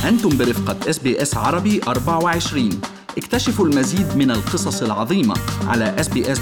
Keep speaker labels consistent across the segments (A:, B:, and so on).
A: أنتم برفقة SBS عربي 24. اكتشفوا المزيد من القصص العظيمة على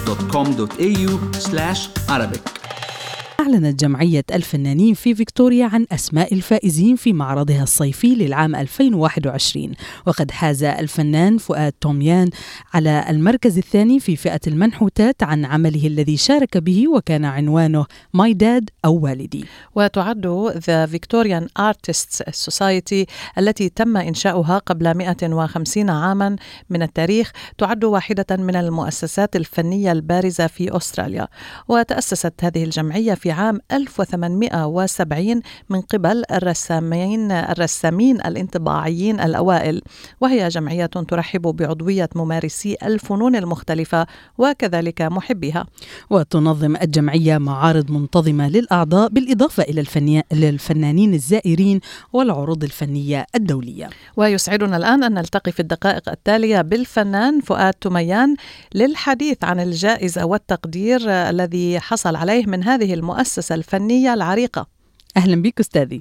A: sbs.com.au/Arabic.
B: أعلنت جمعية الفنانين في فيكتوريا عن أسماء الفائزين في معرضها الصيفي للعام 2021، وقد حاز الفنان فؤاد توميان على المركز الثاني في فئة المنحوتات عن عمله الذي شارك به وكان عنوانه My Dad أو والدي.
C: وتعد The Victorian Artists Society التي تم إنشاؤها قبل 150 عاما من التاريخ تعد واحدة من المؤسسات الفنية البارزة في أستراليا، وتأسست هذه الجمعية في عام 1870 من قبل الرسامين الانطباعيين الأوائل، وهي جمعية ترحب بعضوية ممارسي الفنون المختلفة وكذلك محبيها.
B: وتنظم الجمعية معارض منتظمة للأعضاء بالإضافة إلى الفنانين الزائرين والعروض الفنية الدولية.
C: ويسعدنا الآن أن نلتقي في الدقائق التالية بالفنان فؤاد توميان للحديث عن الجائزة والتقدير الذي حصل عليه من هذه المؤسسة الفنية العريقة.
B: أهلا بك أستاذي.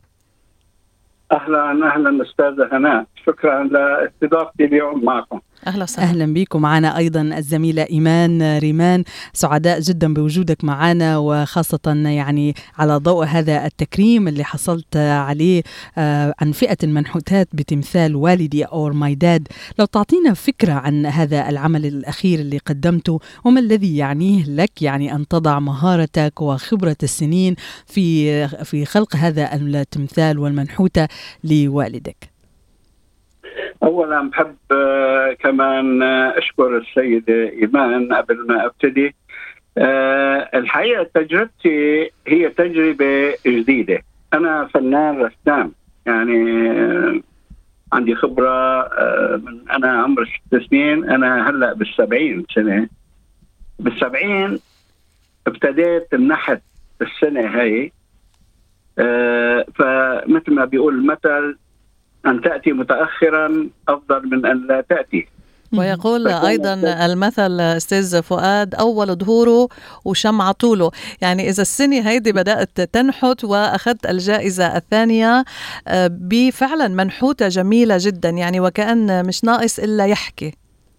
D: أهلا أستاذة هناء، شكرا لاستضافتي اليوم معكم.
B: أهلا بكم. معنا أيضا الزميلة إيمان ريمان، سعداء جدا بوجودك معنا، وخاصة يعني على ضوء هذا التكريم اللي حصلت عليه عن فئة المنحوتات بتمثال والدي أو My Dad. لو تعطينا فكرة عن هذا العمل الأخير اللي قدمته، وما الذي يعنيه لك يعني أن تضع مهارتك وخبرة السنين في خلق هذا التمثال والمنحوتة لوالدك.
D: أولا بحب كمان أشكر السيدة إيمان قبل ما أبتدي. الحقيقة تجربتي هي تجربة جديدة. أنا فنان رسام، يعني عندي خبرة من أنا عمر 6 سنين، أنا هلأ بال70 سنة. بال70 ابتديت النحت السنة هاي. فمثل ما بيقول المثل، أن تأتي متأخرا أفضل من أن لا تأتي.
C: ويقول أيضا المثل أستاذ فؤاد أول ظهوره وشمع طوله، يعني إذا السنة هيدي بدأت تنحت وأخذت الجائزة الثانية بفعلا منحوتة جميلة جدا، يعني وكأن مش ناقص إلا يحكي.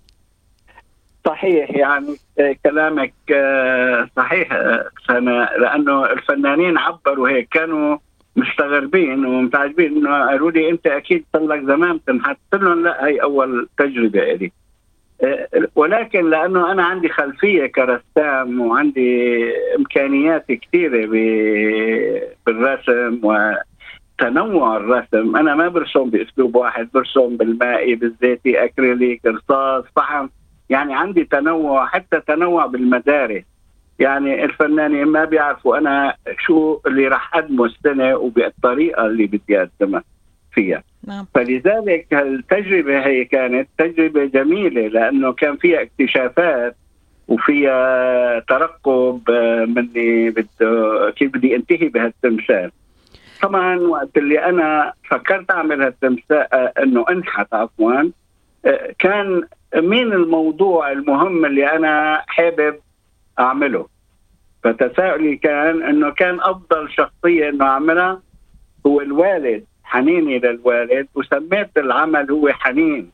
D: صحيح، يعني كلامك صحيح سنة، لأنه الفنانين عبروا هيك، كانوا مستغربين ومتعجبين انه قالوا لي انت اكيد صار لك زمان تنحت. قلت لهم لا، هي اول تجربه لي. ولكن لانه انا عندي خلفيه كرسام وعندي امكانيات كثيره بالرسم وتنوع الرسم، انا ما برسم باسلوب واحد، برسم بالمائي، بالزيتي، اكريليك، رصاص، فحم، يعني عندي تنوع، حتى تنوع بالمدارس. يعني الفنانين ما بيعرفوا أنا شو اللي راح أقدمه السنة وبالطريقة اللي بدي أقدمها فيها.
C: نعم.
D: فلذلك التجربة هي كانت تجربة جميلة، لأنه كان فيها اكتشافات وفيها ترقب مني كيف بدي انتهي بهالتمثال. طبعا وقت اللي أنا فكرت أعمل هالتمثال أنه انحت عفوا، كان مين الموضوع المهم اللي أنا حابب أعمله. فتساؤلي كان أنه كان أفضل شخصية أنه أعملها هو الوالد، حنيني للوالد، وسميت العمل هو حنين.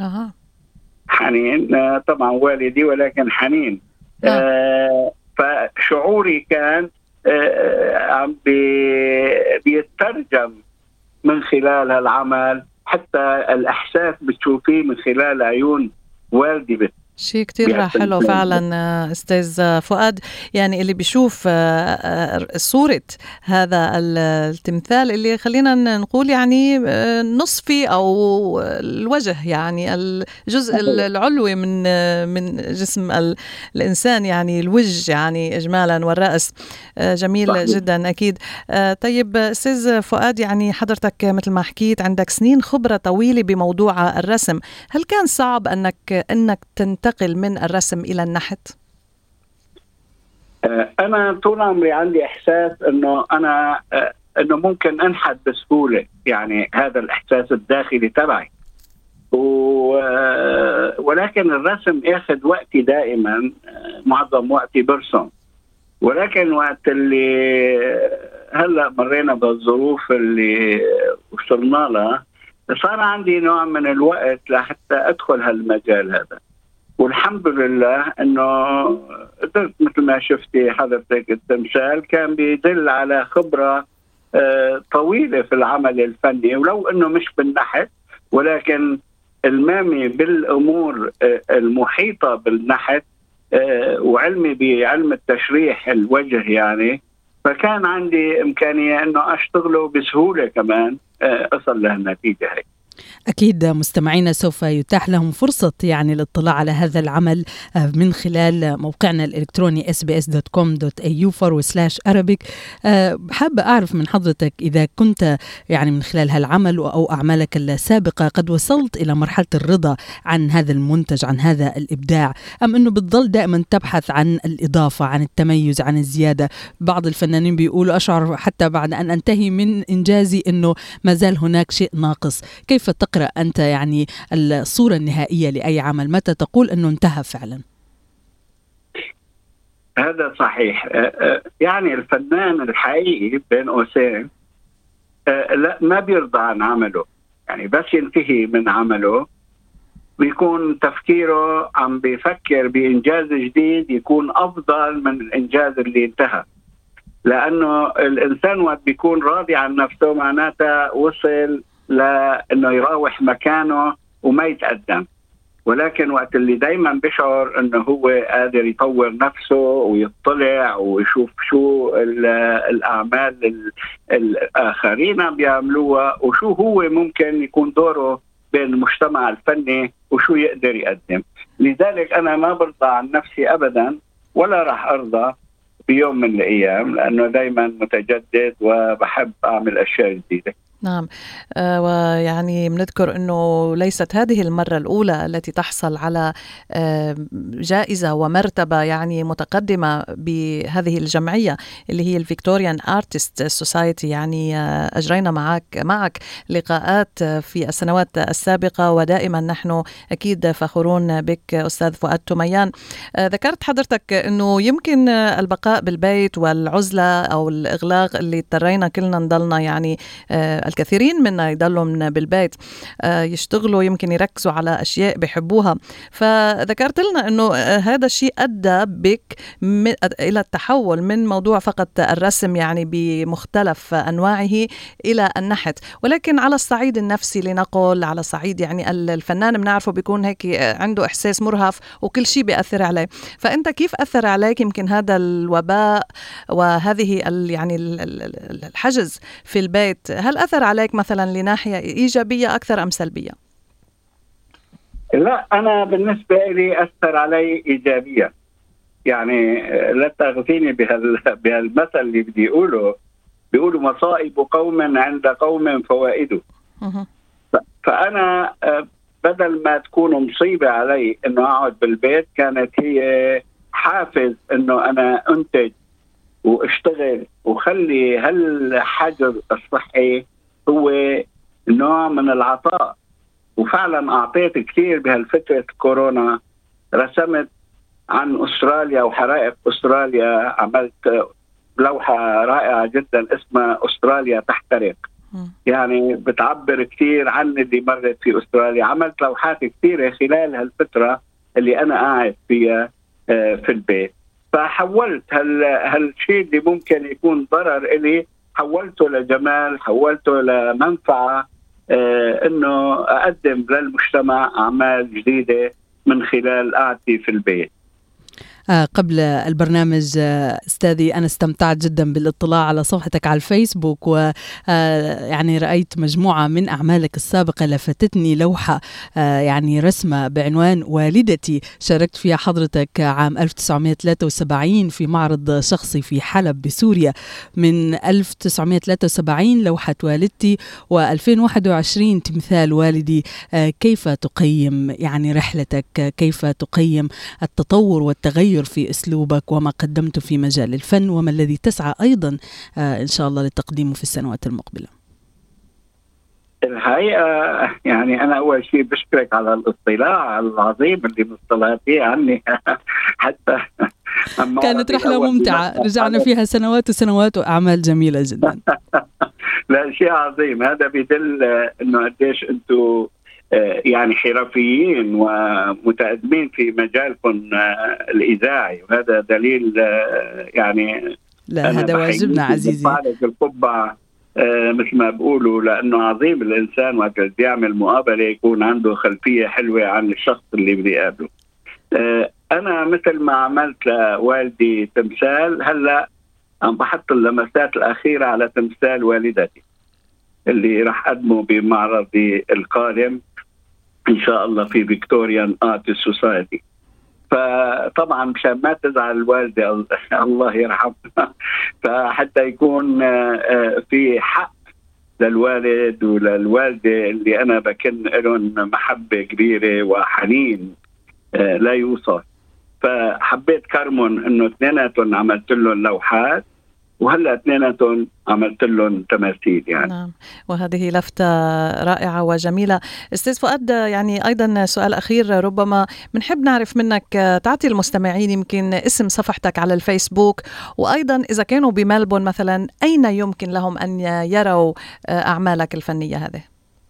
D: حنين طبعا والدي ولكن حنين. فشعوري كان عم بيترجم من خلال هالعمل، حتى الإحساس بتشوفيه من خلال عيون والدي.
C: شيء كتير حلو فعلا أستاذ فؤاد، يعني اللي بيشوف صورة هذا التمثال اللي خلينا نقول يعني نصفي أو الوجه، يعني الجزء العلوي من جسم الإنسان، يعني الوجه يعني إجمالا والرأس، جميل صحيح. جدا أكيد. طيب أستاذ فؤاد، يعني حضرتك مثل ما حكيت عندك سنين خبرة طويلة بموضوع الرسم، هل كان صعب أنك تنتقل من الرسم إلى النحت؟
D: أنا طول عمري عندي إحساس إنه ممكن أنحت بسهولة، يعني هذا الإحساس الداخلي تبعي. ولكن الرسم ياخذ وقتي دائما، معظم وقتي برسم. ولكن وقت اللي هلأ مرينا بالظروف اللي وصلنا لها، صار عندي نوع من الوقت لحتى أدخل هالمجال هذا، والحمد لله أنه قدرت. مثل ما شفتي حضرتك التمثال كان بيدل على خبرة طويلة في العمل الفني، ولو أنه مش بالنحت ولكن المامي بالأمور المحيطة بالنحت وعلمي بعلم التشريح الوجه يعني، فكان عندي إمكانية أنه أشتغله بسهولة كمان أصل لهالنتيجة هي.
B: أكيد مستمعينا سوف يتاح لهم فرصة يعني الاطلاع على هذا العمل من خلال موقعنا الإلكتروني sbs.com.au/Arabic. حابة أعرف من حضرتك إذا كنت يعني من خلال هالعمل أو أعمالك السابقة قد وصلت إلى مرحلة الرضا عن هذا المنتج، عن هذا الإبداع، أم أنه بتظل دائما تبحث عن الإضافة، عن التميز، عن الزيادة؟ بعض الفنانين بيقولوا أشعر حتى بعد أن أنتهي من إنجازي أنه ما زال هناك شيء ناقص. كيف تقرأ أنت يعني الصورة النهائية لأي عمل؟ متى تقول أنه انتهى فعلا؟
D: هذا صحيح. يعني الفنان الحقيقي بين قوسين لا ما بيرضى عن عمله، يعني بس ينتهي من عمله بيكون تفكيره عم بيفكر بإنجاز جديد يكون أفضل من الإنجاز اللي انتهى، لأنه الإنسان وقت بيكون راضي عن نفسه معناته وصل لأنه يراوح مكانه وما يتقدم. ولكن وقت اللي دايما بيشعر أنه هو قادر يطور نفسه ويطلع ويشوف شو الأعمال الآخرين بيعملوها وشو هو ممكن يكون دوره بين المجتمع الفني وشو يقدر يقدم. لذلك أنا ما برضى عن نفسي أبدا ولا راح أرضى بيوم من الأيام، لأنه دايما متجدد وبحب أعمل أشياء جديدة.
C: نعم، ويعني بنذكر أنه ليست هذه المرة الأولى التي تحصل على جائزة ومرتبة يعني متقدمة بهذه الجمعية اللي هي الفيكتوريان آرتست سوسايتي. يعني أجرينا معك لقاءات في السنوات السابقة، ودائما نحن أكيد فخورون بك أستاذ فؤاد تميان. ذكرت حضرتك أنه يمكن البقاء بالبيت والعزلة أو الإغلاق اللي اضطرينا كلنا نضلنا، يعني الكثيرين منا يضلوا بالبيت يشتغلوا، يمكن يركزوا على أشياء بيحبوها. فذكرت لنا أنه هذا الشيء أدى بك إلى التحول من موضوع فقط الرسم يعني بمختلف أنواعه إلى النحت، ولكن على الصعيد النفسي لنقل، على صعيد يعني الفنان بنعرفه بيكون هيك عنده إحساس مرهف وكل شيء بيأثر عليه. فأنت كيف أثر عليك يمكن هذا الوباء وهذه يعني الحجز في البيت؟ هل أثر عليك مثلا لناحية إيجابية أكثر أم سلبية؟
D: لا، أنا بالنسبة لي أثر علي إيجابية. يعني لا تغفيني بهالمثل اللي بدي بيقولوا مصائب قوم عند قوم فوائده. فأنا بدل ما تكون مصيبة علي إنه أقعد بالبيت، كانت هي حافز إنه أنا أنتج واشتغل وخلي هالحجر الصحي هو نوع من العطاء. وفعلا أعطيت كثير بهالفترة كورونا. رسمت عن أستراليا وحرائق أستراليا، عملت لوحة رائعة جدا اسمها أستراليا تحترق، يعني بتعبر كثير عن اللي مرت في أستراليا. عملت لوحات كثيرة خلال هالفترة اللي أنا قاعد فيها في البيت. فحولت هالشيء اللي ممكن يكون ضرر إلي، حولته لجمال، حولته لمنفعة، إنه أقدم للمجتمع أعمال جديدة من خلال قعدتي في البيت.
B: قبل البرنامج أستاذي أنا استمتعت جدا بالاطلاع على صفحتك على الفيسبوك، ويعني رأيت مجموعة من أعمالك السابقة. لفتتني لوحة يعني رسمة بعنوان والدتي، شاركت فيها حضرتك عام 1973 في معرض شخصي في حلب بسوريا. من 1973 لوحة والدتي، و2021 تمثال والدي. كيف تقيم يعني رحلتك؟ كيف تقيم التطور والتغير في أسلوبك وما قدمته في مجال الفن، وما الذي تسعى أيضا إن شاء الله لتقديمه في السنوات المقبلة؟
D: الحقيقة يعني أنا أول شيء بشكرك على الاطلاع العظيم اللي مطلعتيه عني. حتى
B: كانت رحلة ممتعة، رجعنا فيها سنوات وسنوات وأعمال جميلة جدا.
D: لا شيء عظيم. هذا بيدل انه قديش انتم يعني حرفيين ومتقدمين في مجالكم الإذاعي، وهذا دليل يعني
B: لا هذا واجبنا عزيزي.
D: القبعة مثل ما بقولوا، لأنه عظيم الإنسان وقت بيعمل مقابلة يكون عنده خلفية حلوة عن الشخص اللي بيقابله. أنا مثل ما عملت لوالدي تمثال، هلأ عم بحط اللمسات الأخيرة على تمثال والدتي اللي راح أقدمه بمعرضي القادم إن شاء الله في فيكتوريان آرت سوسايتي. فطبعا مشان ما تزعل الوالدة الله يرحمها، فحتى يكون في حق للوالد وللوالدة اللي أنا بكن لهم محبة كبيرة وحنين لا يوصف، فحبيت كرمهم إنه اثنيناتهم عملت لهم لوحات، وهلا اثنيناتهم عملت لهم تماثيل يعني.
C: نعم، وهذه لفتة رائعة وجميلة. أستاذ فؤاد، يعني أيضا سؤال أخير ربما بنحب نعرف منك، تعطي المستمعين يمكن اسم صفحتك على الفيسبوك، وأيضا إذا كانوا بملبون مثلا أين يمكن لهم أن يروا أعمالك الفنية هذه؟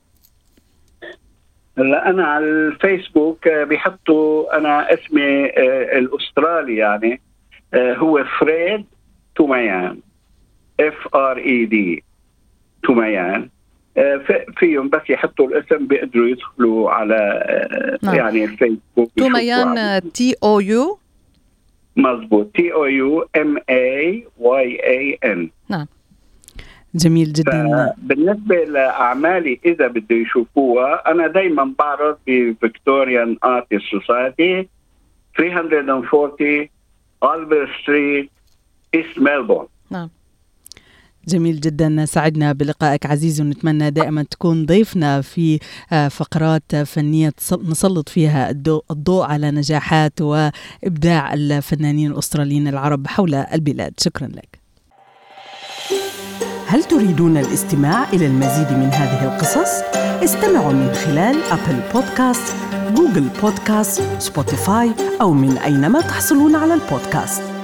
D: هلا أنا على الفيسبوك بيحطوا أنا اسمي الأسترالي يعني هو فريد توميان، FRED توميان. فيهم بس يحطوا الاسم بيقدروا يدخلوا على يعني الفيسبوك.
C: توميان TOU
D: مظبوط، TOUMAYAN.
B: نعم جميل جدا.
D: بالنسبة لأعمالي إذا بده يشوفوها، أنا دايما بعرض في فيكتوريان آرت سوسايتي 340 ألبرت ستريت إيست ملبورن.
B: نعم جميل جدا، سعدنا بلقائك عزيزي، ونتمنى دائما تكون ضيفنا في فقرات فنية نسلط فيها الضوء على نجاحات وإبداع الفنانين الأستراليين العرب حول البلاد. شكرا لك.
E: هل تريدون الاستماع إلى المزيد من هذه القصص؟ استمعوا من خلال أبل بودكاست، جوجل بودكاست، سبوتيفاي أو من أينما تحصلون على البودكاست.